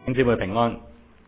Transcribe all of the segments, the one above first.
姊妹平安。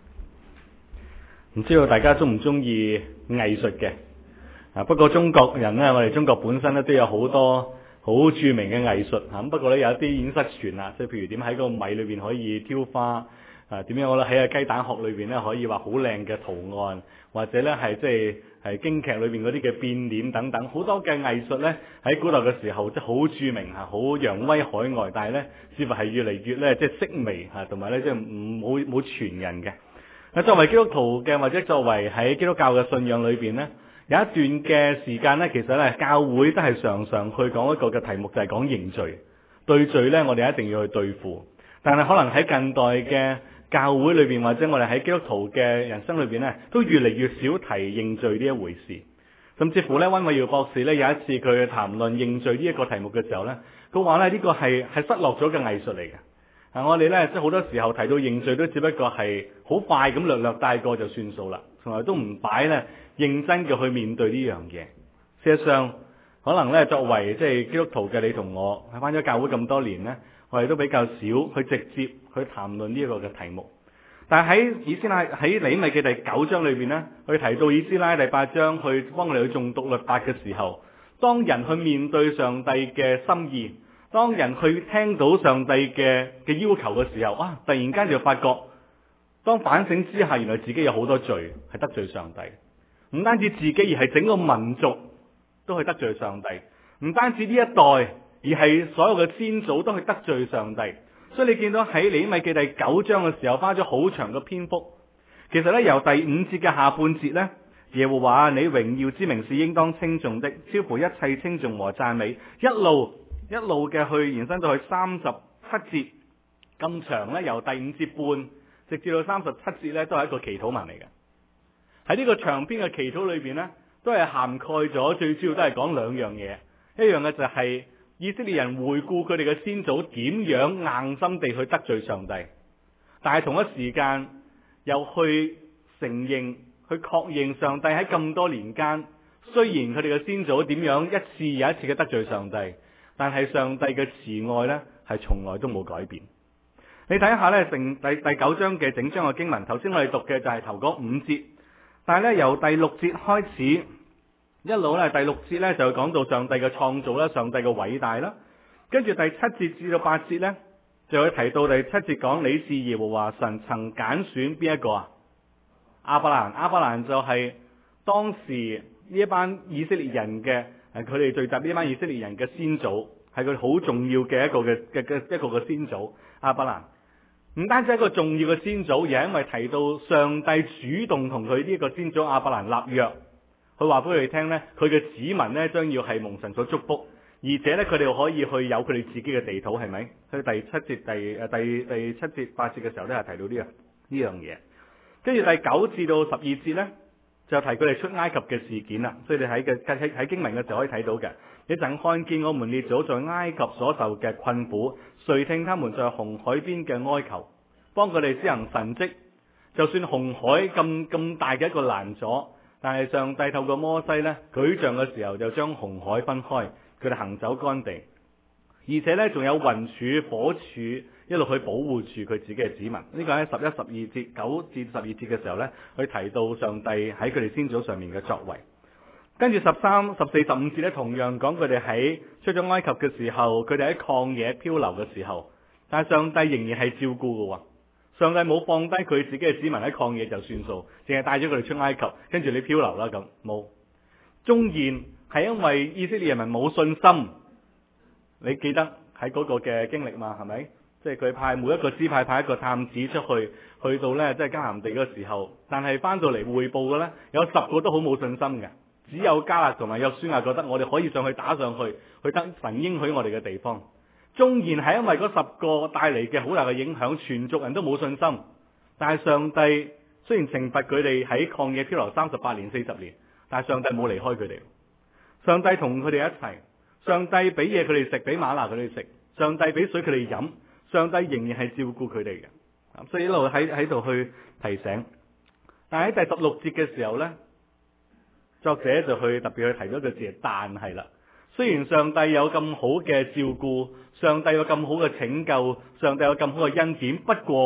唔知道大家中唔中意藝術嘅？不過中國人呢，我哋中國本身咧都有好多好著名嘅藝術。咁不過呢，有一啲已經失傳啦，即係譬如點喺個米裏邊可以挑花，點樣我咧喺個雞蛋殼裏邊呢可以畫好靚嘅圖案，或者呢係即係京劇裏邊嗰啲嘅變臉等等，好多嘅藝術呢喺古代嘅時候即係好著名嚇，好揚威海外，但係呢似乎係越嚟越呢即係式微嚇，同埋呢即係冇傳人嘅。作為基督徒嘅，或者作為喺基督教嘅信仰裏邊呢，有一段嘅時間呢，其實呢教會都係常常去講一個嘅題目，就係講認罪。對罪呢，我哋一定要去對付。但係可能喺近代嘅教會裏邊，或者我哋喺基督徒嘅人生裏邊呢，都越嚟越少提認罪呢一回事。甚至乎呢，溫偉耀博士呢，有一次佢談論認罪呢一個題目嘅時候呢，佢話呢，呢個係失落咗嘅藝術嚟嘅。我哋呢，即係好多時候提到認罪都只不過係好快咁略帶過就算數啦，從來都唔擺呢認真嘅去面對呢樣嘢。事實上，可能呢，作為即係基督徒嘅你同我，喺返咗教會咁多年呢，我哋都比較少去直接去談論呢一個嘅題目。但係喺以斯拉喺利未記第9章裏邊呢，去提到以斯拉第8章去幫我哋去誦讀律法嘅時候，當人去面對上帝嘅心意，當人去聽到上帝嘅要求嘅時候，突然間就發覺，當反省之下，原來自己有好多罪係得罪上帝，唔單止自己，而係整個民族都係得罪上帝，唔單止呢一代，而係所有嘅先祖都係得罪上帝。所以你見到喺利未記第9章嘅時候，花咗好長嘅篇幅。其實呢，由第5節嘅下半節呢，耶和華你榮耀之名是應當稱頌的，超乎一切稱頌和讚美，一路嘅去延伸到去37節咁長呢，由第5節半直至到37節呢，都係一個祈禱文嚟嘅。喺呢個長篇嘅祈禱裏邊呢，都係涵蓋咗最主要都係講兩樣嘢。一樣嘅就係以色列人回顧佢哋嘅先祖點樣硬心地去得罪上帝，但係同一時間又去承認、去確認上帝喺咁多年間，雖然佢哋嘅先祖點樣一次又一次嘅得罪上帝，但係上帝嘅慈愛呢係從來都冇改變。你睇下呢，第9章嘅整章嘅經文，頭先我哋讀嘅就係頭嗰5節，但係呢，由第6節開始一路呢，第6節呢就講到上帝嘅創造啦，上帝嘅偉大啦，跟住第7節至到8節呢，就會提到第7節講你是耶和華神曾揀選邊一個啊？亞伯蘭就係當時呢一班以色列人嘅佢哋聚集呢班以色列人嘅先祖，係佢好重要嘅一個嘅先祖。亞伯蘭唔單止係一個重要嘅先祖，而係因為提到上帝主動同佢呢個先祖亞伯蘭立約，佢話俾佢哋聽呢，佢嘅子民呢將要係蒙神所祝福，而且呢，佢哋可以去有佢哋自己嘅地土，係咪？佢第7節第7節8節嘅時候都係提到呢樣嘢。跟住第9至到12節呢，就提佢哋出埃及嘅事件啦。所以你喺經文嘅時候可以睇到嘅。你曾看見我們列祖在埃及所受嘅困苦，垂聽他們在紅海邊嘅哀求，幫佢哋施行神蹟。就算紅海咁大嘅一個攔阻，但係上帝透過摩西呢舉杖嘅時候，就將紅海分開，佢哋行走乾地。而且呢，仲有雲柱、火柱一路去保護住佢自己嘅子民。呢個喺11、12節、9至12節嘅時候呢，去提到上帝喺佢哋先祖上面嘅作為。跟住13、14、15節呢，同樣講佢哋喺出咗埃及嘅時候，佢哋喺曠野漂流嘅時候，但係上帝仍然係照顧嘅。上帝冇放低佢自己嘅子民喺曠野就算數，淨係帶咗佢哋出埃及，跟住你漂流啦咁冇。縱然係因為以色列人民冇信心，你記得喺嗰個嘅經歷嘛？係咪？即係佢派每一個支派派一個探子出去，去到呢即係迦南地嘅時候，但係翻到嚟匯報嘅呢，有10個都好冇信心嘅，只有迦勒同埋約書亞覺得我哋可以上去打上去，去得神應許我哋嘅地方。縱然係因為嗰10個帶嚟嘅好大嘅影響，全族人都冇信心，但係上帝雖然懲罰佢哋喺曠野漂流38年40年，但係上帝冇離開佢哋，上帝同佢哋一齊，上帝俾嘢佢哋食，俾嗎哪佢哋食，上帝俾水佢哋飲，上帝仍然係照顧佢哋嘅，所以一路喺度去提醒。但係喺第16節嘅時候呢，作者就去特別去提咗個字，但係啦。雖然上帝有咁好嘅照顧，上帝有咁好嘅拯救，上帝有咁好嘅恩典，不過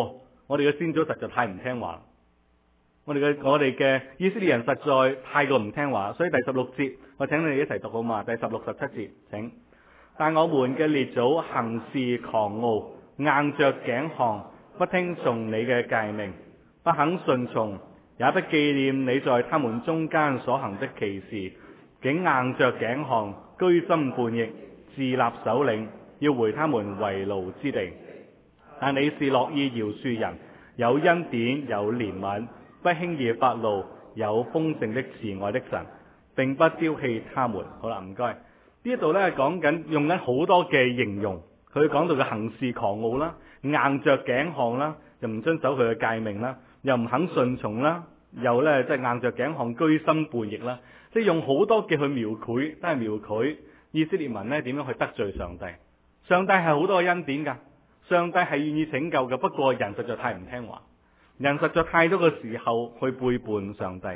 我哋嘅先祖實在太唔聽話，我哋嘅以色列人實在太過唔聽話，所以第16節我請你哋一齊讀好嘛？第16、17節，請。但我們嘅列祖行事狂傲，硬着頸項，不聽從你嘅誡命，不肯順從，也不紀念你在他們中間所行的奇事，竟硬着頸項，居心叛逆，自立首領，要回他們為奴之地。但你是樂意饒恕人，有恩典，有憐憫，不輕易發怒，有豐盛的慈愛的神，並不丟棄他們。好啦，唔該。呢度咧講緊用緊好多嘅形容，佢講到嘅行事狂傲啦，硬着頸項啦，又唔遵守佢嘅誡命啦，又唔肯順從啦，又咧即係硬着頸項，居心叛逆啦，即係用好多嘅去描繪，都係描繪以色列民咧點樣去得罪上帝。上帝係好多恩典噶，上帝係願意拯救嘅，不過人實在太唔聽話，人實在太多嘅時候去背叛上帝。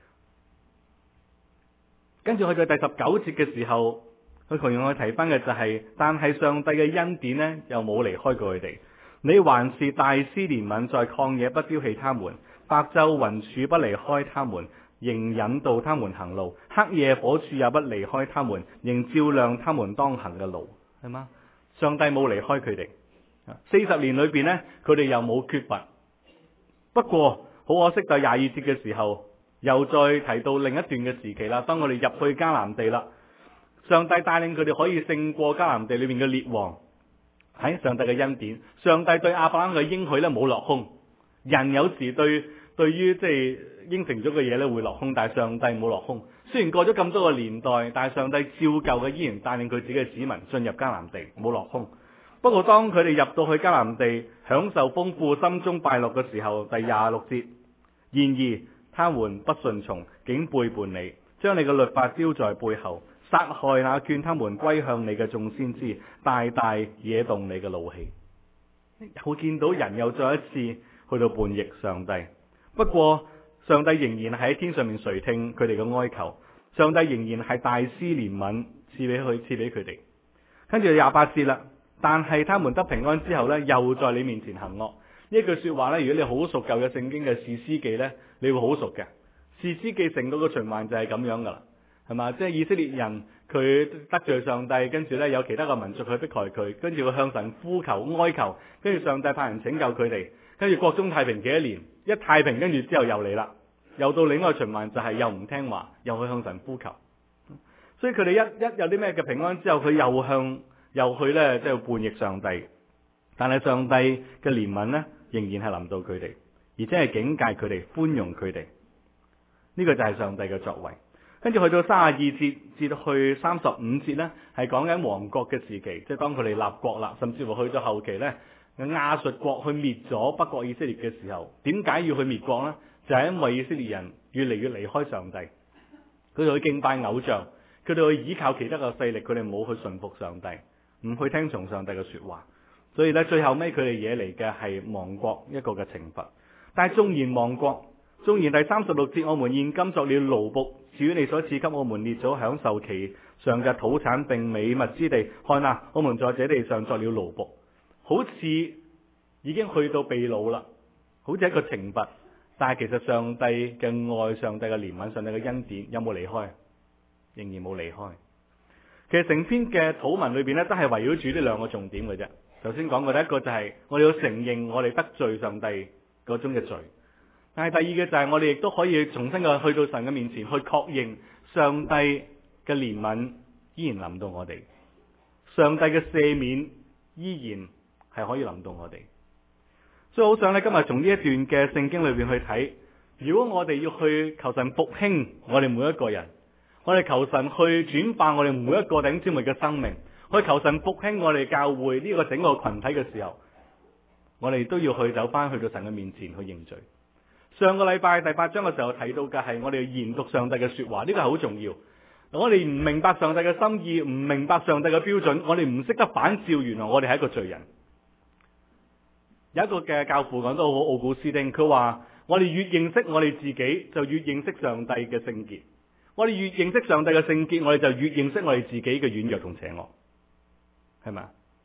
跟住去到第19節嘅時候，佢同樣去提翻嘅就係，但係上帝嘅恩典呢，又冇離開過佢哋。你還是大施憐憫，在曠野不丟棄他們，白晝雲柱不離開他們，仍引導他們行路，黑夜火柱也不離開他們，仍照亮他們當行嘅路，係嗎？上帝冇離開佢哋。40年裏邊呢，佢哋又冇缺乏。不過好可惜，到22節嘅時候，又再提到另一段嘅時期啦。當我哋入去迦南地啦，上帝帶領佢哋可以勝過迦南地裏面嘅列王，喺上帝嘅恩典。上帝對亞伯拉罕嘅應許咧冇落空。人有時對於即係應承咗嘅嘢咧會落空，但係上帝冇落空。雖然過咗咁多個年代，但係上帝照舊嘅依然帶領佢自己嘅子民進入迦南地，冇落空。不過當佢哋入到去迦南地，享受豐富，心中快樂嘅時候，第26節，然而他們不順從，竟背叛你，將你嘅律法丟在背後，殺害那勸他們歸向你嘅眾先知，大大惹動你嘅怒氣。又見到人又再一次去到叛逆上帝。不過上帝仍然喺天上面垂聽佢哋嘅哀求，上帝仍然係大施憐憫，賜俾佢哋。跟住28節啦，但係他們得平安之後呢，又在你面前行惡。呢句說話呢，如果你好熟舊嘅聖經嘅士師記呢，你會好熟嘅。士師記成個循環就係咁樣噶啦，係嘛？即係以色列人佢得罪上帝，跟住呢有其他嘅民族去迫害佢，跟住佢向神呼求哀求，跟住上帝派人拯救佢哋，跟住國中太平幾多年，一太平跟住之後又嚟啦，又到另一個循環就係又唔聽話，又去向神呼求。所以佢哋一有啲咩嘅平安之後，佢又去呢，即係叛逆上帝。但係上帝嘅憐憫呢，仍然係臨到佢哋，而且係警戒佢哋，寬容佢哋。呢個就係上帝嘅作為。跟住去到32節至到去35節呢，係講緊亡國嘅時期，即係當佢哋立國啦，甚至乎去到後期呢，亞述國去滅咗北國以色列嘅時候，點解要去滅國呢？就係因為以色列人越嚟越離開上帝，佢哋去敬拜偶像，佢哋去依靠其他嘅勢力，佢哋冇去順服上帝，唔去聽從上帝嘅說話。所以咧，最後尾佢哋惹嚟嘅係亡國一個嘅懲罰。但係縱然亡國，縱然第36節，我們現今作了奴僕，至於你所賜給我們列祖享受其上嘅土產並美物之地，看啊，我們在這地上作了奴僕，好似已經去到被擄啦，好似一個懲罰。但係其實上帝嘅愛、上帝嘅憐憫、上帝嘅恩典有冇離開？仍然冇離開。其實成篇嘅禱文裏邊咧，都係圍繞住呢兩個重點嘅啫。頭先講過，第一個就係我哋要承認我哋得罪上帝嗰種嘅罪，但係第二個就係我哋亦都可以重新嘅去到神嘅面前去確認上帝嘅憐憫依然臨到我哋，上帝嘅赦免依然係可以臨到我哋。所以好想咧今日從呢一段嘅聖經裏邊去睇，如果我哋要去求神復興我哋每一個人，我哋求神去轉化我哋每一個弟兄姊妹嘅生命，去求神復興我哋教會呢個整個群體嘅時候，我哋都要去走翻去到神嘅面前去認罪。上個禮拜第8章嘅時候提到嘅係我哋要研讀上帝嘅說話，呢個係好重要。我哋唔明白上帝嘅心意，唔明白上帝嘅標準，我哋唔識得反照，原來我哋係一個罪人。有一個嘅教父講得好好，奧古斯丁，佢話我哋越認識我哋自己，就越認識上帝嘅聖潔。我哋越認識上帝嘅聖潔，我哋就越認識我哋自己嘅軟弱同邪惡，係咪？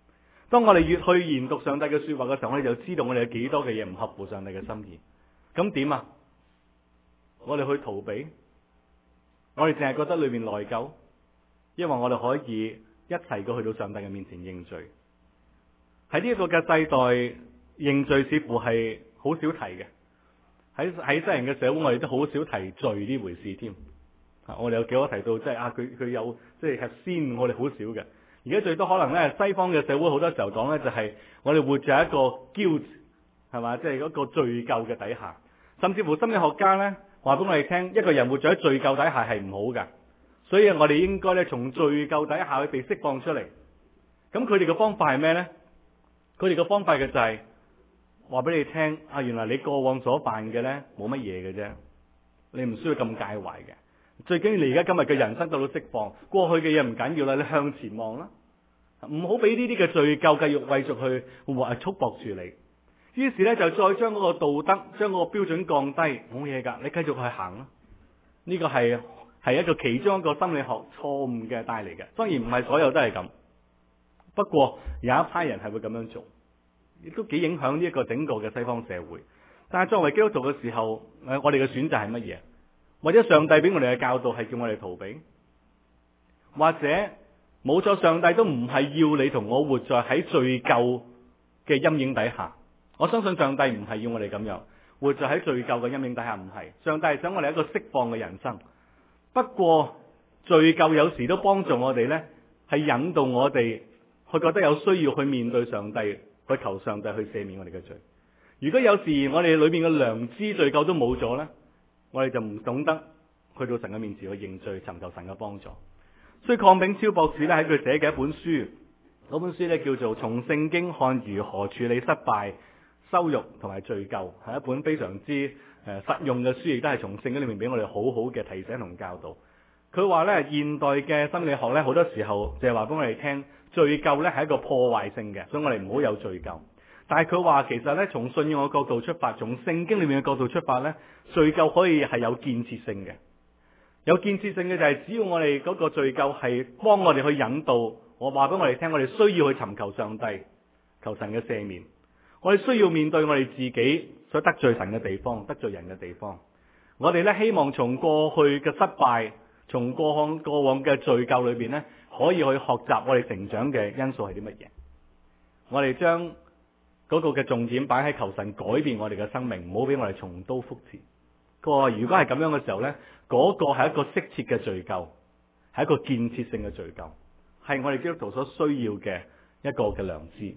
當我哋越去研讀上帝嘅說話嘅時候，我哋就知道我哋有幾多嘅嘢唔合乎上帝嘅心意。咁點啊？我哋去逃避？我哋淨係覺得裏面內疚？因為我哋可以一齊過去到上帝嘅面前認罪。喺呢一個嘅世代，認罪似乎係好少提嘅。喺西人嘅社會，我哋都好少提罪呢回事添。我哋有幾多提到，即係佢有即係先，我哋好少嘅。而家最多可能咧，西方嘅社會好多時候講咧，就係我哋活在一個 guilt 係嘛，即係嗰個罪疚嘅底下。甚至乎心理學家咧話俾我哋聽，一個人活在罪疚底下係唔好嘅，所以我哋應該咧從罪疚底下去被釋放出嚟。咁佢哋嘅方法係咩咧？佢哋嘅方法嘅就係話俾你聽，原來你過往所犯嘅咧冇乜嘢嘅啫，你唔需要咁介懷嘅。最緊要你而家今日嘅人生得到釋放，過去嘅嘢唔緊要啦，你向前望啦，唔好俾呢啲嘅罪疚繼續繼續去束縛住你。於是咧就再將嗰個道德，將嗰個標準降低，冇嘢噶，你繼續去行啦。呢個係一個其中一個心理學錯誤嘅帶嚟嘅，當然唔係所有都係咁。不過有一批人係會咁樣做，亦都幾影響呢一個整個嘅西方社會。但係作為基督徒嘅時候，我哋嘅選擇係乜嘢？或者上帝俾我哋嘅教導係叫我哋逃避，或者冇錯，上帝都唔係要你同我活在喺罪疚嘅陰影底下。我相信上帝唔係要我哋咁樣活在喺罪疚嘅陰影底下，唔係。上帝係想我哋一個釋放嘅人生。不過罪疚有時都幫助我哋呢，係引導我哋去覺得有需要去面對上帝，去求上帝去赦免我哋嘅罪。如果有時我哋裏面嘅良知罪疚都冇咗呢，我哋就唔懂得去到神嘅面前去認罪，尋求神嘅幫助。所以鄺炳超博士咧喺佢寫嘅一本書，嗰本書咧叫做《從聖經看如何處理失敗、羞辱同埋罪疚》，係一本非常之實用嘅書，亦都係從聖經裏面俾我哋好好嘅提醒同教導。佢話咧，現代嘅心理學咧好多時候就係話俾我哋聽，罪疚咧係一個破壞性嘅，所以我哋唔好有罪疚。但係佢話其實咧，從信仰嘅角度出發，從聖經裏面嘅角度出發咧，罪疚可以係有建設性嘅。有建設性嘅就係只要我哋嗰個罪疚係幫我哋去引導，我話俾我哋聽，我哋需要去尋求上帝，求神嘅赦免。我哋需要面對我哋自己所得罪神嘅地方，得罪人嘅地方。我哋咧希望從過去嘅失敗，從過往嘅罪疚裏邊咧，可以去學習我哋成長嘅因素係啲乜嘢。我哋將嗰個嘅重點擺喺求神改變我哋嘅生命，唔好俾我哋重蹈覆轍。佢話如果係咁樣嘅時候呢，嗰個係一個適切嘅罪疚，係一個建設性嘅罪疚，係我哋基督徒所需要嘅一個嘅良知。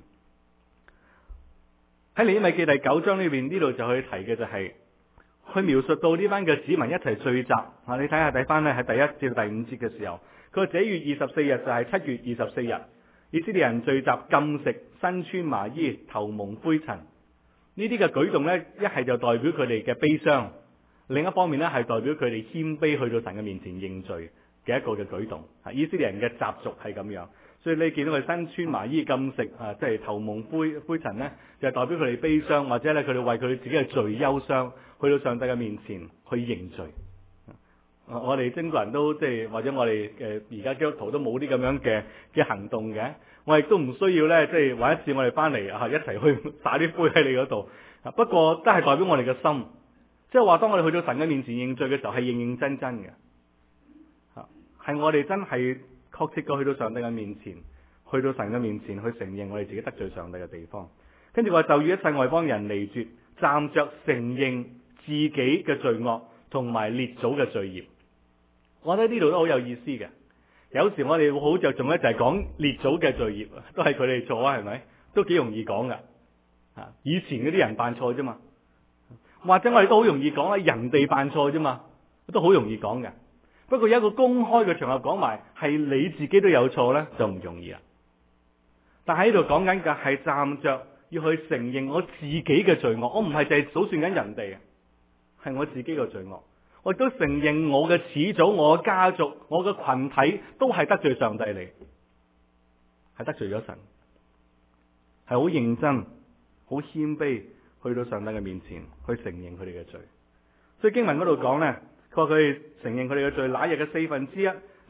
喺利未記第9章呢邊，呢度就去提嘅就係去描述到呢班嘅子民一齊聚集。你睇下睇翻呢，喺第1至第5節嘅時候，佢話這月24日就係7月24日，以色列人聚集禁食，身穿麻衣，頭蒙灰塵。呢啲嘅舉動呢，一係就代表佢哋嘅悲傷，另一方面呢係代表佢哋謙卑去到神嘅面前認罪嘅一個嘅舉動。以色列人嘅習俗係咁樣，所以你見到佢身穿麻衣禁食，即係頭蒙灰塵呢，就係代表佢哋悲傷，或者咧佢哋為佢哋自己嘅罪憂傷，去到上帝嘅面前去認罪。我哋中國人都即係或者我哋而家基督徒都冇啲咁樣嘅行動嘅，我亦都唔需要咧，即係話一次我哋翻嚟一齊去灑啲灰喺你嗰度。不過都係代表我哋嘅心，即係話當我哋去到神嘅面前認罪嘅時候，係認認真真嘅，係我哋真係確切過去到上帝嘅面前，去到神嘅面前去承認我哋自己得罪上帝嘅地方。跟住話就與一切外邦人離絕，站着承認自己嘅罪惡同埋列祖嘅罪孽。我覺得呢度都好有意思嘅。有時我哋會好着重咧，就係講列祖嘅罪孽，都係佢哋做啊，係咪？都幾容易講噶。以前嗰啲人犯錯啫嘛，或者我哋都好容易講人哋犯錯啫嘛，都好容易講嘅。不過有一個公開嘅場合講埋係你自己都有錯咧，就唔容易啦。但喺呢度講緊嘅係站着要去承認我自己嘅罪惡，我唔係淨係數算緊人哋，係我自己嘅罪惡。我亦都承認我嘅始祖、我嘅家族、我嘅群體都係得罪上帝嚟，係得罪咗神，係好認真、好謙卑去到上帝嘅面前去承認佢哋嘅罪。所以經文嗰度講呢，佢話佢哋承認佢哋嘅罪，那日嘅1/4就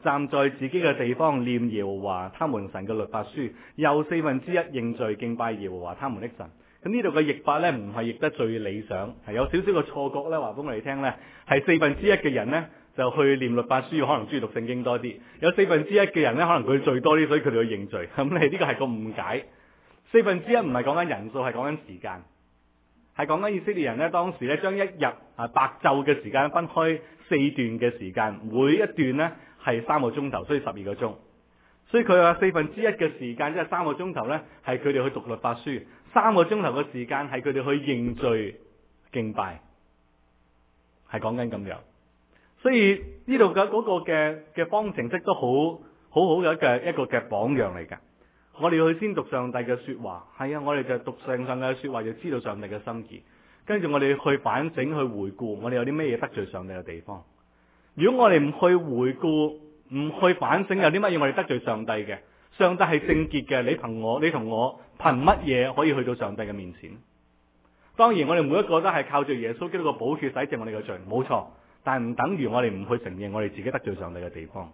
站在自己嘅地方念耶和華他們神嘅律法書，又1/4認罪敬拜耶和華他們的神。咁呢度嘅譯法呢，唔係譯得最理想，係有少少嘅錯覺呢，話俾我哋聽呢，係1/4嘅人呢，就去念律法書，可能中意讀聖經多啲；有1/4嘅人呢，可能佢罪多啲，所以佢哋去認罪。咁你呢個係個誤解。1/4唔係講緊人數，係講緊時間，係講緊以色列人呢，當時呢，將一日白晝嘅時間分開4段嘅時間，每一段呢係3個鐘頭，所以12個鐘。所以佢話1/4嘅時間，即係3個鐘頭呢，係佢哋去讀律法書；3個鐘頭嘅時間係佢哋去認罪敬拜，係講緊咁樣。所以呢度嘅嗰個嘅方程式都好嘅一個嘅榜樣嚟㗎。我哋要去先讀上帝嘅說話，係啊，我哋就讀上帝嘅說話，就知道上帝嘅心意。跟住我哋去反省、去回顧，我哋有啲咩嘢得罪上帝嘅地方。如果我哋唔去回顧、唔去反省，有啲乜嘢我哋得罪上帝嘅？上帝係聖潔嘅，你同我憑乜嘢可以去到上帝嘅面前？當然，我哋每一個都係靠住耶穌基督嘅寶血洗淨我哋嘅罪，冇錯。但係唔等於我哋唔去承認我哋自己得罪上帝嘅地方，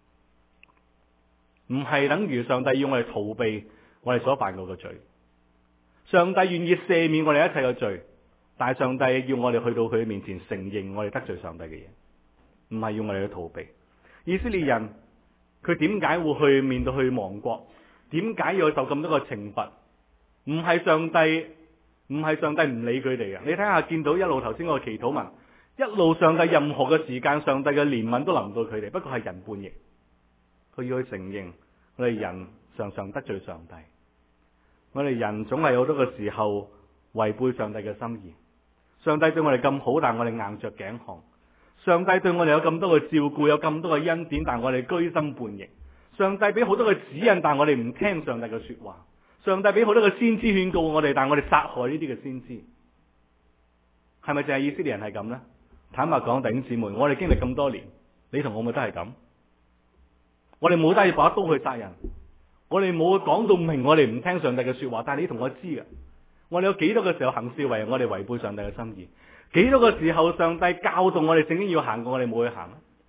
唔係等於上帝要我哋逃避我哋所犯過嘅罪。上帝願意赦免我哋一切嘅罪，但係上帝要我哋去到佢面前承認我哋得罪上帝嘅嘢，唔係要我哋去逃避。以色列人佢點解會去面對去亡國？點解要受咁多個懲罰？唔係上帝唔理佢哋嘅。你睇下，見到一路頭先嗰個祈禱文，一路上帝任何嘅時間，上帝嘅憐憫都臨到佢哋。不過係人叛逆，佢要去承認我哋人常常得罪上帝，我哋人總係有好多個時候違背上帝嘅心意。上帝對我哋咁好，但我哋硬着頸項。上帝對我哋有咁多嘅照顧，有咁多嘅恩典，但我哋居心叛逆。上帝俾好多嘅指引，但我哋唔聽上帝嘅說話。上帝俾好多嘅先知勸告我哋，但我哋殺害呢啲嘅先知。係咪淨係以色列人係咁呢？坦白講，弟兄姊妹，我哋經歷咁多年，你同我咪都係咁。我哋冇帶住把刀去殺人，我哋冇講到明我哋唔聽上帝嘅說話，但係你同我知嘅，我哋有幾多嘅時候行事為人，我哋違背上帝嘅心意？幾多個時候上帝教導我哋聖經要行過，我哋冇去行？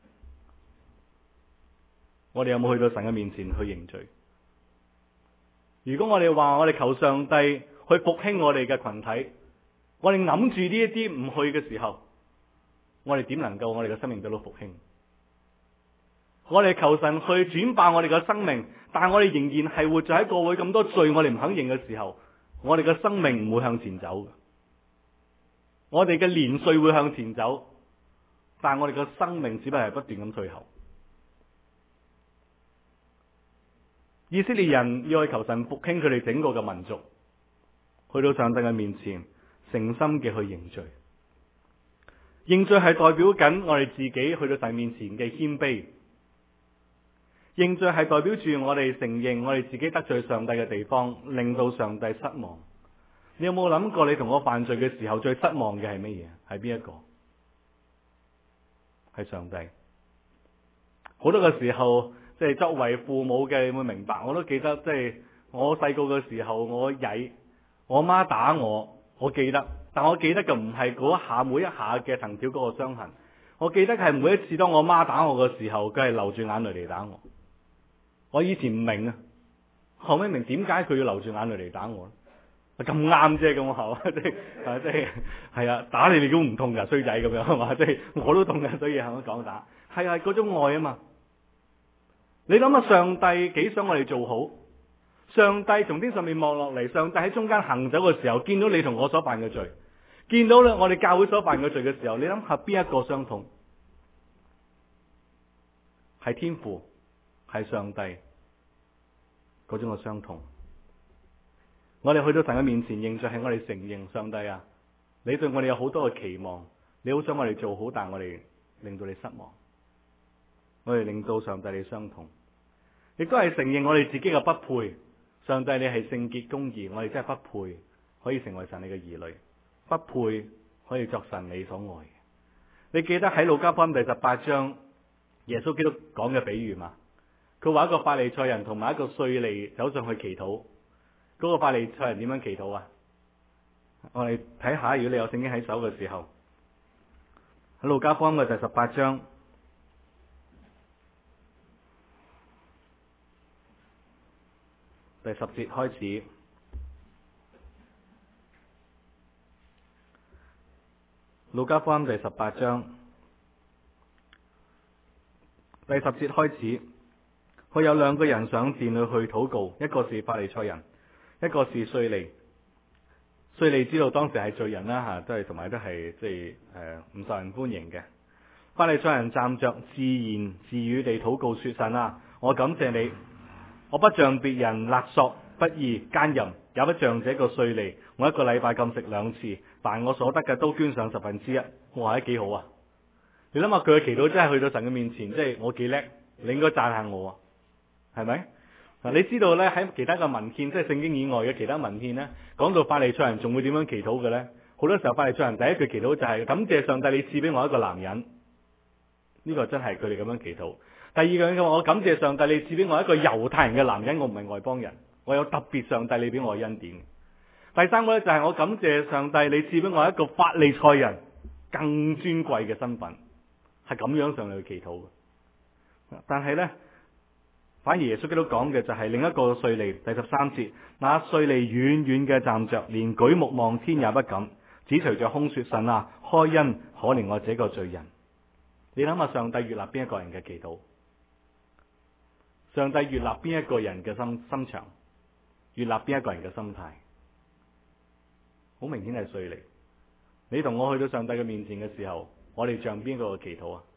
我哋有冇去到神嘅面前去認罪？如果我哋話我哋求上帝去復興我哋嘅群體，我哋揞住呢一啲唔去嘅時候，我哋點能夠我哋嘅生命得到復興？我哋求神去轉化我哋嘅生命，但係我哋仍然係活在喺過去咁多罪我哋唔肯認嘅時候，我哋嘅生命唔會向前走嘅。我哋嘅年歲會向前走，但係我哋嘅生命只不過係不斷咁退後。以色列人要去求神復興佢哋整個嘅民族，去到上帝嘅面前誠心嘅去認罪。認罪係代表緊我哋自己去到神面前嘅謙卑。認罪係代表住我哋承認我哋自己得罪上帝嘅地方，令到上帝失望。你有冇諗過你同我犯罪嘅時候最失望嘅係乜嘢？係邊一個？係上帝。好多嘅時候，即係作為父母嘅，你會明白。我都記得，即係我細個嘅時候，我曳，我媽打我，我記得。但我記得嘅唔係嗰一下每一下嘅藤條嗰個傷痕，我記得係每一次當我媽打我嘅時候，佢係流住眼淚嚟打我。我以前唔明啊，後尾明點解佢要流住眼淚嚟打我咧？咁啱啫，咁係即係係啊，打你哋都唔痛噶，衰仔咁樣係嘛？即係我都痛噶，所以係咁講打，係嗰種愛啊嘛。你諗下，上帝幾想我哋做好？上帝從天上面望落嚟，上帝喺中間行走嘅時候，見到你同我所犯嘅罪，見到我哋教會所犯嘅罪嘅時候，你諗下邊一個傷痛？係天父，係上帝嗰種嘅傷痛。我哋去到神嘅面前認罪，係我哋承認上帝啊，你對我哋有好多嘅期望，你好想我哋做好，但係我哋令到你失望，我哋令到上帝你傷痛，亦都係承認我哋自己嘅不配。上帝你係聖潔公義，我哋真係不配可以成為神你嘅兒女，不配可以作神你所愛嘅。你記得喺路加福音第18章耶穌基督講嘅比喻嘛？佢話一個法利賽人同埋一個稅吏走上去祈禱。嗰個法利賽人點樣祈禱啊？我哋睇下，如果你有聖經喺手嘅時候，喺路加福音嘅第18章第10節開始，路加福音第18章第10節開始，佢有2個人上殿裏去禱告，一個是法利賽人，一個是稅吏。稅吏知道當時係罪人啦嚇，都係同埋都係唔受人歡迎嘅。法利賽人站着自言自語地禱告說：神啊，我感謝你，我不像別人勒索、不義、奸淫，也不像這個稅吏。我1個禮拜禁食2次，凡我所得嘅都捐上1/10。哇，幾好啊！你諗下佢嘅祈禱真係去到神嘅面前，即係我幾叻，你應該讚下我啊，係咪？嗱，你知道咧喺其他嘅文獻，即係聖經以外嘅其他文獻咧，講到法利賽人仲會點樣祈禱嘅咧？好多時候法利賽人第一句祈禱就係感謝上帝，你賜俾我1個男人。呢個真係佢哋咁樣祈禱。第二句嘅話，我感謝上帝，你賜俾我1個猶太人嘅男人，我唔係外邦人，我有特別上帝你俾我嘅恩典。第3個咧就係我感謝上帝，你賜俾我1個法利賽人更尊貴嘅身份，係咁樣上嚟去祈禱嘅。但係咧，反而耶穌基督講嘅就係另一個稅吏，第13節，那稅吏遠遠嘅站着，連舉目望天也不敢，只隨着空說：神啊，開恩可憐我這個罪人。你諗下，上帝悅納邊一個人嘅祈禱？上帝悅納邊一個人嘅心腸？悅納邊一個人嘅心態？好明顯係稅吏。你同我去到上帝嘅面前嘅時候，我哋像邊個嘅祈禱啊？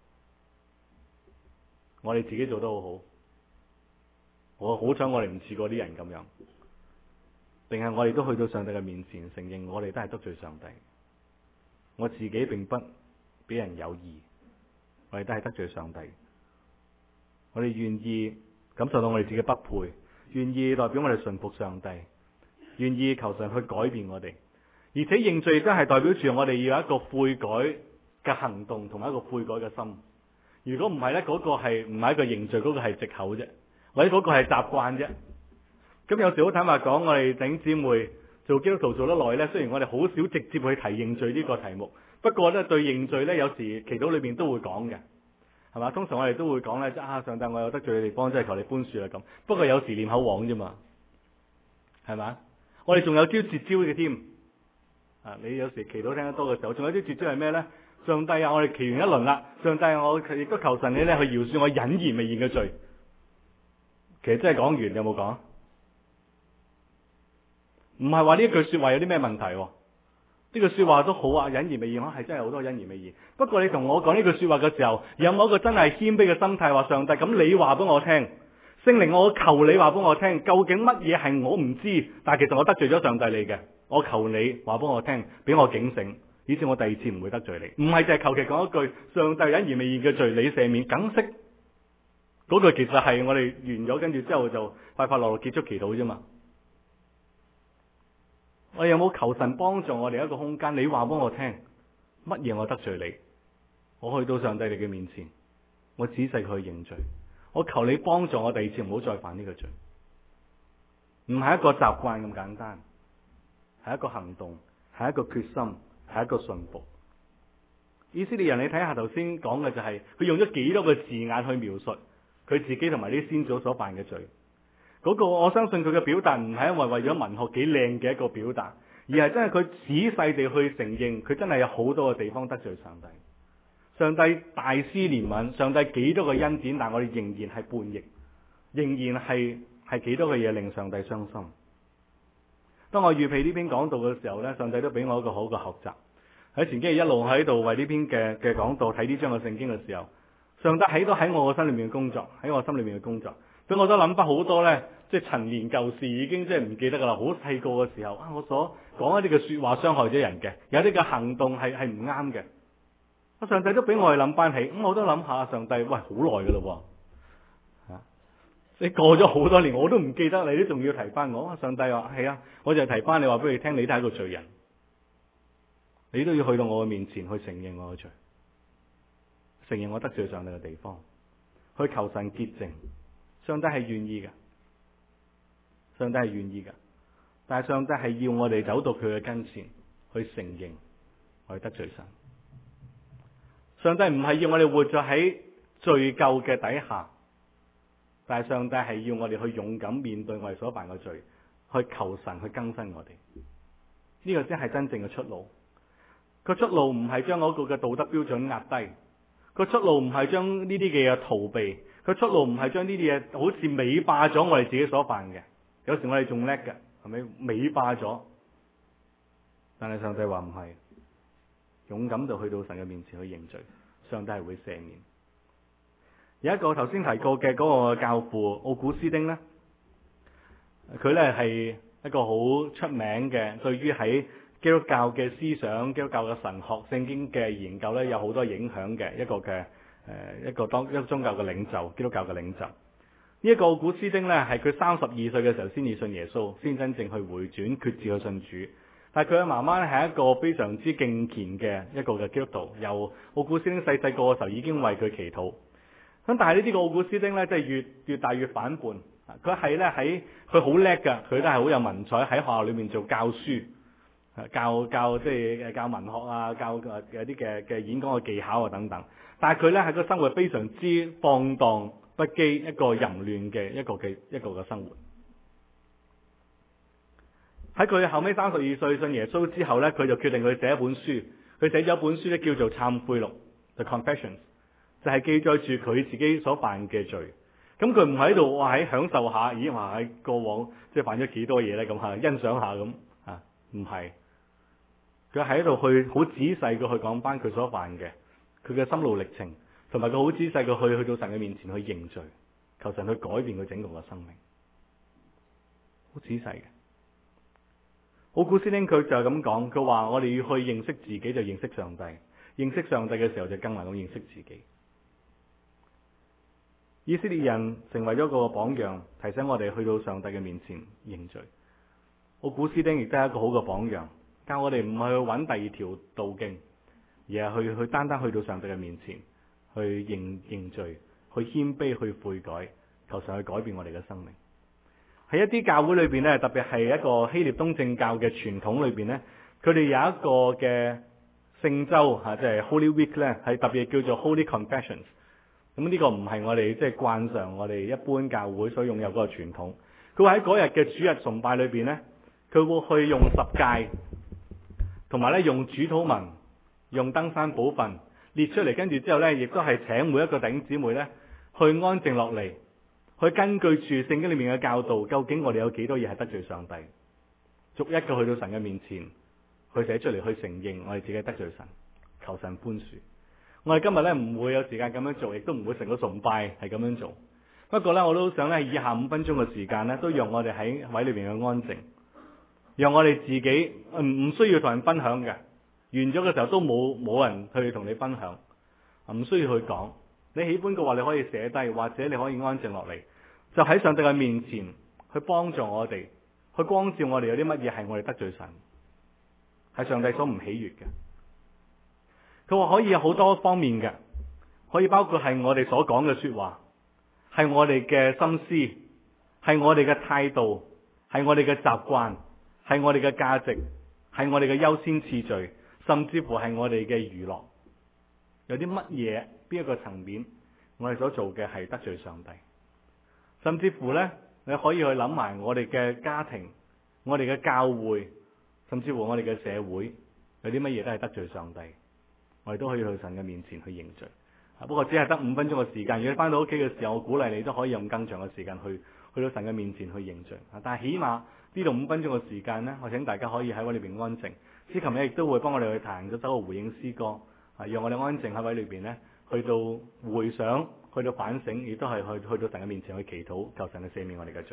我哋自己做得好好，我好彩我哋唔似嗰啲人咁樣，定係我哋都去到上帝嘅面前，承認我哋都係得罪上帝，我自己並不俾人有義，我哋都係得罪上帝。我哋願意感受到我哋自己不配，願意代表我哋順服上帝，願意求神去改變我哋，而且認罪都係代表住我哋要有一個悔改嘅行動同埋一個悔改嘅心。如果唔係咧，嗰個係唔係一個認罪，嗰個係藉口啫，或者嗰個係習慣啫。咁有時好坦白講，我哋弟兄姊妹做基督徒做得耐咧，雖然我哋好少直接去提認罪呢個題目，不過咧對認罪咧，有時祈禱裏邊都會講嘅，係嘛？通常我哋都會講咧，上帝我有得罪嘅地方，真係求你寬恕啦咁。不過有時念口簧啫嘛，係嘛？我哋仲有招絕招嘅添。你有時祈禱聽得多嘅時候，仲有啲絕招係咩咧？上帝啊，我哋祈完一輪啦，上帝我亦都求神你咧去饒恕我隱而未現嘅罪。其實真係講完有冇講？唔係話呢一句說話有啲咩問題？呢句說話都好啊，隱而未現，係真係好多隱而未現。不過你同我講呢句說話嘅時候，有冇一個真係謙卑嘅心態話上帝？咁你話俾我聽，聖靈我求你話俾我聽，究竟乜嘢係我唔知，但係其實我得罪咗上帝你嘅，我求你話俾我聽，俾我警醒，以至我第二次唔會得罪你。唔係就係求其講一句上帝隱而未現嘅罪你赦免，梗識嗰句其實係我哋完咗，跟住之後就快快樂樂結束祈禱啫嘛。我有冇求神幫助我哋一個空間？你話俾我聽，乜嘢我得罪你？我去到上帝你嘅面前，我仔細去認罪。我求你幫助我第二次唔好再犯呢個罪。唔係一個習慣咁簡單，係一個行動，係一個決心，係一個信服。以色列人，你睇下頭先講嘅就係佢用咗幾多個字眼去描述佢自己同埋啲先祖所犯嘅罪。嗰個我相信佢嘅表達唔係因為咗文學幾靚嘅一個表達，而係真係佢仔細地去承認佢真係有好多嘅地方得罪上帝。上帝大施憐憫，上帝幾多個恩典，但我哋仍然係叛逆，仍然係幾多嘅嘢令上帝傷心。當我預備呢篇講道嘅時候呢，上帝都俾我一個好嘅學習。喺前幾日一路喺度為呢篇嘅講道睇呢章嘅聖經嘅時候，上帝喺我個心裏面嘅工作，喺我心裏面嘅工作。所以我都諗翻好多呢，即係陳年舊事，已經即係唔記得噶啦。好細個嘅時候我所講一啲嘅說話傷害咗人嘅，有啲嘅行動係唔啱嘅。上帝都俾我哋諗翻起，我都諗下上帝，喂，好耐噶咯，你過咗好多年，我都唔記得，你都仲要提翻我。上帝話係啊，我就提翻你話俾你聽，你都係一個罪人，你都要去到我嘅面前去承認我嘅罪，承認我得罪上帝嘅地方，去求神潔淨。上帝係願意嘅，上帝係願意嘅，但係上帝係要我哋走到佢嘅跟前去承認我哋得罪神。上帝唔係要我哋活在喺罪疚嘅底下， 但係上帝係要我哋去勇敢面對我哋所犯嘅罪，去求神去更新我哋。呢個先係真正嘅出路。個出路唔係將嗰個嘅道德標準壓低，個出路唔係將呢啲嘅嘢逃避，個出路唔係將呢啲嘢好似美化咗我哋自己所犯嘅。有時我哋仲叻嘅，係咪美化咗？但係上帝話唔係，勇敢就去到神嘅面前去認罪，上帝係會赦免。有一個頭先提過嘅嗰個教父奧古斯丁呢，佢呢係一個好出名嘅，對於喺基督教嘅思想、基督教嘅神學、聖經嘅研究呢，有好多影響嘅一個嘅一個宗教嘅領袖，基督教嘅領袖。呢一個奧古斯丁呢，係佢32歲嘅時候先至信耶穌，先真正去回轉決志去信主。但係佢嘅媽媽咧係一個非常之敬虔嘅一個嘅基督徒，由奧古斯丁細細個嘅時候已經為佢祈禱。咁但係呢啲個奧古斯丁咧，即係越大越反叛。佢係咧佢好叻㗎，佢都係好有文采，喺學校裏面做教書，教即係教文學啊，教有啲嘅演講嘅技巧啊等等。但係佢咧喺個生活非常之放蕩不羈，一個淫亂嘅一個嘅生活。喺佢後尾32歲信耶穌之後呢，佢就決定去寫一本書。佢寫咗一本書咧，叫做《懺悔錄》The Confessions， 就係記載住佢自己所犯嘅罪。咁佢唔喺度話喺享受下，咦話喺過往即係犯咗幾多嘢呢？咁嚇欣賞下咁嚇，唔係。佢喺度去好仔細嘅去講翻佢所犯嘅，佢嘅心路歷程，同埋佢好仔細嘅去到神嘅面前去認罪，求神去改變佢整個嘅生命，好仔細嘅。奧古斯丁佢就係咁講，佢話我哋要去認識自己就認識上帝，認識上帝嘅時候就更能夠認識自己。以色列人成為咗一個榜樣，提醒我哋去到上帝嘅面前認罪。奧古斯丁亦都係一個好嘅榜樣，教我哋唔係去揾第二條途徑，而係去單單去到上帝嘅面前去認罪，去謙卑，去悔改，求神去改變我哋嘅生命。喺一啲教會裏邊咧，特別係一個希臘東正教嘅傳統裏邊咧，佢哋有一個嘅聖週嚇，即係 Holy Week 咧，係特別叫做 Holy Confessions。咁呢個唔係我哋即係慣常我哋一般教會所擁有嗰個傳統。佢話喺嗰日嘅主日崇拜裏邊咧，佢會去用十誡，同埋咧用主禱文、用登山寶訓列出嚟，跟住之後咧，亦都係請每一個弟兄姊妹咧去安靜落嚟。去根據住聖經裏面嘅教導，究竟我哋有幾多嘢係得罪上帝？逐一嘅去到神嘅面前，去寫出嚟，去承認我哋自己得罪神，求神寬恕。我哋今日咧唔會有時間咁樣做，亦都唔會成個崇拜係咁樣做。不過咧，我都想咧以下5分鐘嘅時間咧，都讓我哋喺位裏邊嘅安靜，讓我哋自己唔需要同人分享嘅，完咗嘅時候都冇人去同你分享，唔需要去講。你喜歡嘅話，你可以寫低，或者你可以安靜落嚟，就喺上帝嘅面前去幫助我哋，去光照我哋有啲乜嘢係我哋得罪神，係上帝所唔喜悅嘅。佢話可以有好多方面嘅，可以包括係我哋所講嘅說話，係我哋嘅心思，係我哋嘅態度，係我哋嘅習慣，係我哋嘅價值，係我哋嘅優先次序，甚至乎係我哋嘅娛樂。有啲乜嘢？邊一個層面，我哋所做嘅係得罪上帝，甚至乎呢，你可以去諗埋我哋嘅家庭、我哋嘅教會，甚至乎我哋嘅社會，有啲乜嘢都係得罪上帝，我哋都可以去神嘅面前去認罪。不過只係得5分鐘嘅時間，如果你翻到屋企嘅時候，我鼓勵你都可以用更長嘅時間去到神嘅面前去認罪。但係起碼呢度5分鐘嘅時間呢，我請大家可以喺位裏邊安靜。司琴呢亦都會幫我哋去彈嗰首回應詩歌，讓我哋安靜喺位裏邊呢。去到回想，去到反省，亦都係去到神嘅面前去祈禱，求神去赦免我哋嘅罪。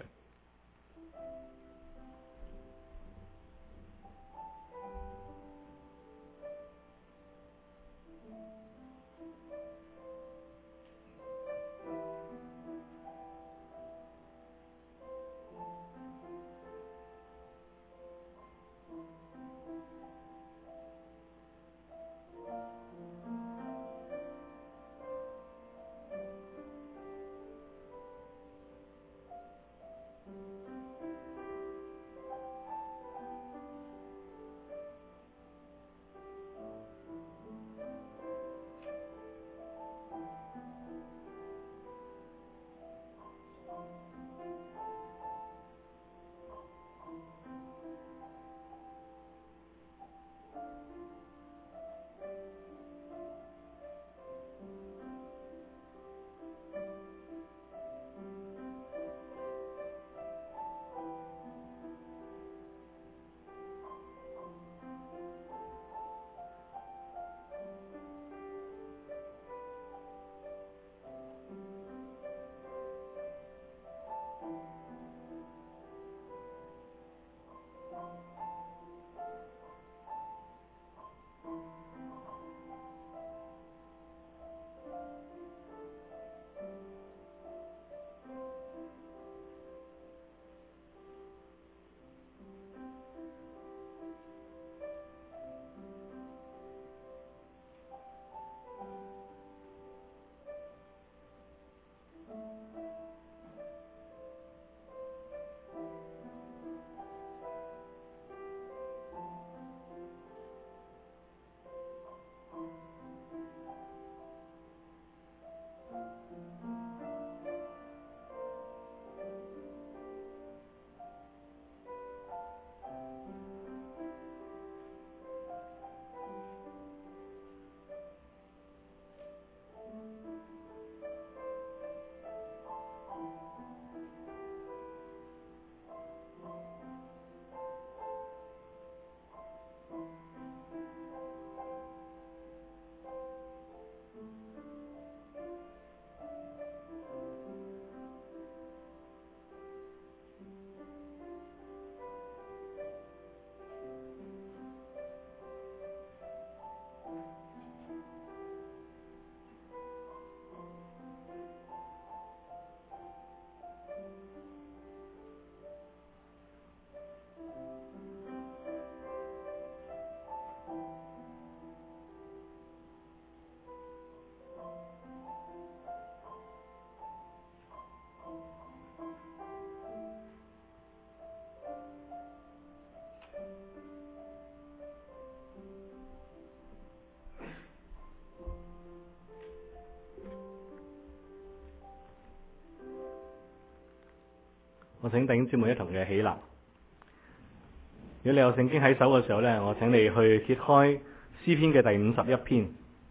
我請弟兄姊妹一同嘅起立。如果你有聖經喺手嘅時候呢，我請你去揭開詩篇嘅第51篇。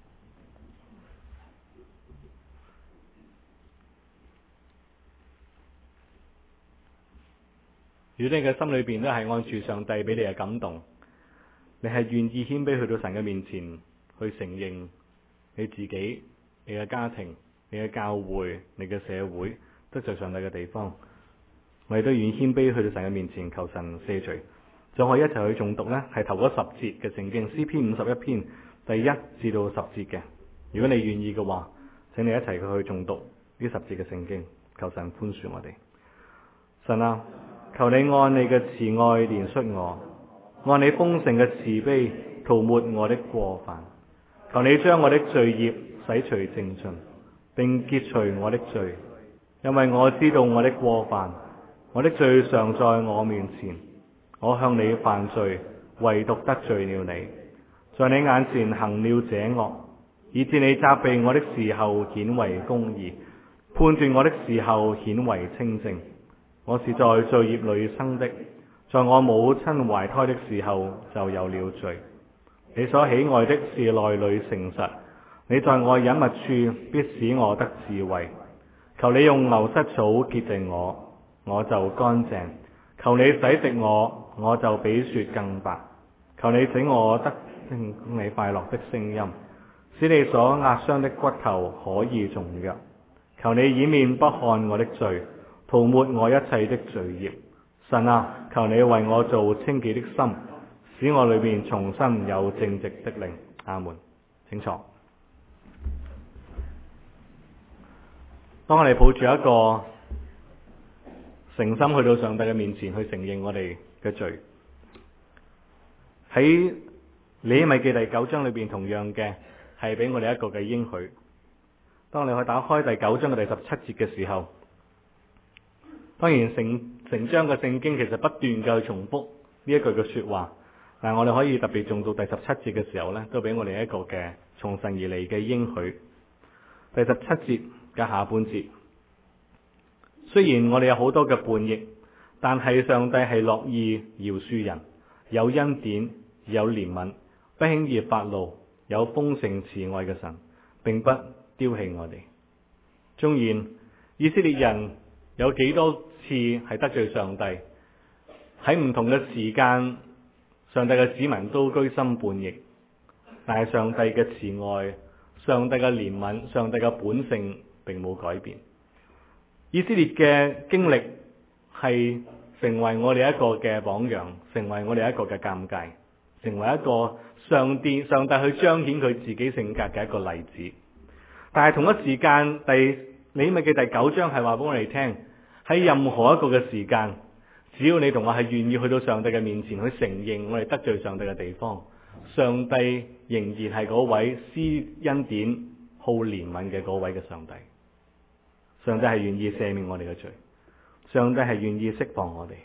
如果你嘅心裏邊都係按住上帝俾你嘅感動，你係願意謙卑去到神嘅面前去承認你自己、你嘅家庭、你嘅教會、你嘅社會得罪上帝嘅地方，我哋都願意謙卑去到神嘅面前求神赦罪。就可以一齊去誦讀呢係頭嗰10節嘅聖經，詩篇51篇第1至到10節嘅。如果你願意嘅話，請你一齊去誦讀呢10節嘅聖經，求神寬恕我哋。神啊，求你按你嘅慈愛憐恤我，按你豐盛嘅慈悲塗抹我的過犯。求你將我的罪孽洗除淨盡，並潔除我的罪，因為我知道我的過犯，我的罪常在我面前。我向你犯罪，唯獨得罪了你，在你眼前行了這惡，以致你責備我的時候顯為公義，判斷我的時候顯為清正。我是在罪孽裏生的，在我母親懷胎的時候就有了罪。你所喜愛的是內裏誠實，你在我隱密處必使我得智慧。求你用牛膝草潔淨我，我就乾淨。求你洗滌我，我就比雪更白。求你使我得聽你快樂的聲音，使你所壓傷的骨頭可以重躍。求你掩面不看我的罪，塗抹我一切的罪孽。神啊，求你為我做清潔的心，使我裏面重新有正直的靈。阿門。請坐。當我哋抱住一個誠心去到上帝嘅面前去承認我哋嘅罪，喺尼希米記第9章裏邊同樣嘅係俾我哋一個嘅應許。當你去打開第9章嘅第17節嘅時候，當然成章嘅聖經其實不斷嘅去重複呢一句嘅說話，但係我哋可以特別誦到第17節嘅時候呢，都俾我哋一個嘅從神而嚟嘅應許。第17節嘅下半節，雖然我哋有好多嘅叛逆，但係上帝係樂意饒恕人，有恩典，有憐憫，不輕易發怒，有豐盛慈愛嘅神，並不丟棄我哋。縱然以色列人有幾多次係得罪上帝，喺唔同嘅時間，上帝嘅子民都居心叛逆，但係上帝嘅慈愛、上帝嘅憐憫、上帝嘅本性並冇改變。以色列嘅經歷係成為我哋一個嘅榜樣，成為我哋一個嘅鑒戒，成為一個上帝去彰顯佢自己性格嘅一個例子。但係同一時間，尼希米嘅第9章係話俾我哋聽，喺任何一個嘅時間，只要你同我係願意去到上帝嘅面前去承認我哋得罪上帝嘅地方，上帝仍然係嗰位施恩典、好憐憫嘅嗰位嘅上帝。上帝係願意赦免我哋嘅罪，上帝係願意釋放我哋。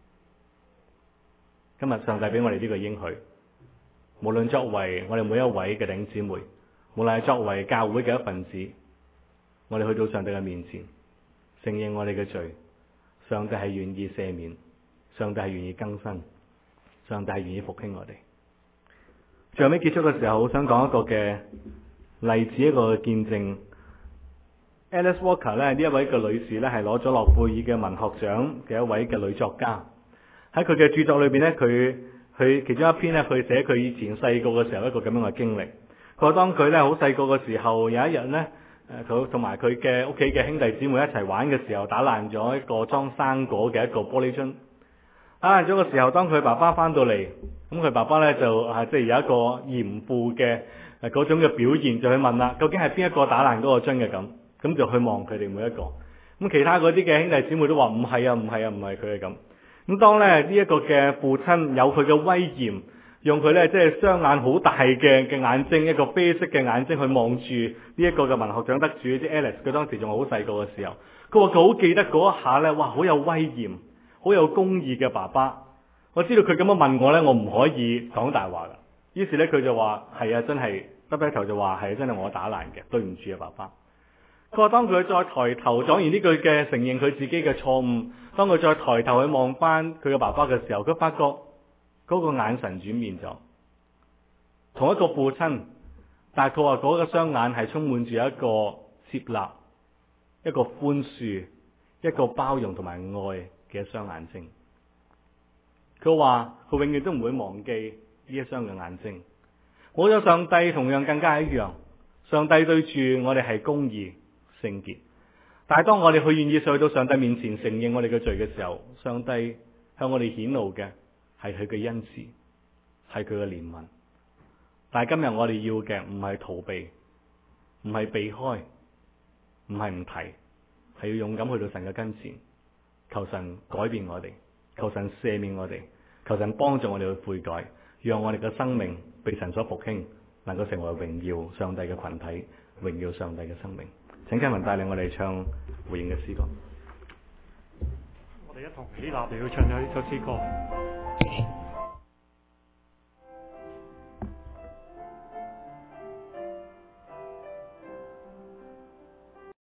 今日上帝俾我哋呢個應許，無論作為我哋每一位嘅弟兄姊妹，無論係作為教會嘅一份子，我哋去到上帝嘅面前承認我哋嘅罪，上帝係願意赦免，上帝係願意更新，上帝係願意復興我哋。最後尾結束嘅時候，好想講一個嘅例子，一個見證。Alice Walker 呢一位嘅女士呢，係攞咗諾貝爾嘅文學獎嘅一位嘅女作家。喺佢嘅著作裏邊呢，佢其中一篇呢，佢寫佢以前細個嘅時候一個咁樣嘅經歷。佢話當佢呢好細個嘅時候，有一日呢，佢同埋佢嘅屋企嘅兄弟姊妹一齊玩嘅時候，打爛咗一個裝生果嘅一個玻璃樽。打爛咗嘅時候，當佢爸爸翻到嚟，咁佢爸爸呢就即係有一個嚴父嘅嗰種嘅表現，就去問啦，究竟係邊一個打爛嗰個樽嘅咁？咁就去望佢哋每一個。咁其他嗰啲嘅兄弟姊妹都話唔係啊，唔係啊，唔係佢係咁。咁當呢一個嘅父親有佢嘅威嚴，用佢呢即係雙眼好大嘅眼睛，一個啡色嘅眼睛去望住呢一個嘅文學獎得主，即係 Alice，佢當時仲好細個嘅時候，佢話佢好記得嗰一下呢，哇，好有威嚴，好有公義嘅爸爸。我知道佢咁樣問我呢，我唔可以講大話噶。於是呢，佢就話係啊，真係耷低頭就話係真係我打爛嘅，對唔住啊爸爸。 佢話當佢再抬頭講完呢句嘅承認佢自己嘅錯誤，當佢再抬頭去望翻佢嘅爸爸嘅時候，佢發覺嗰個眼神轉變咗，同一個父親，但係佢話嗰個雙眼係充滿住一個接納、一個寬恕、一個包容同埋愛嘅一雙眼睛。佢話佢永遠都唔會忘記呢一雙嘅眼睛。冇咗上帝同樣更加一樣，上帝對住我哋係公義聖潔，但係當我哋去願意去到上帝面前承認我哋嘅罪嘅時候，上帝向我哋顯露嘅係佢嘅恩慈，係佢嘅憐憫。但係今日我哋要嘅唔係逃避，唔係避開，唔係唔提，係要勇敢去到神嘅跟前，求神改變我哋，求神赦免我哋，求神幫助我哋去悔改，讓我哋嘅生命被神所復興，能夠成為榮耀上帝嘅群體，榮耀上帝嘅生命。請嘉文帶領我哋唱回應嘅詩歌。 我哋一同起立嚟到唱咗呢首詩歌。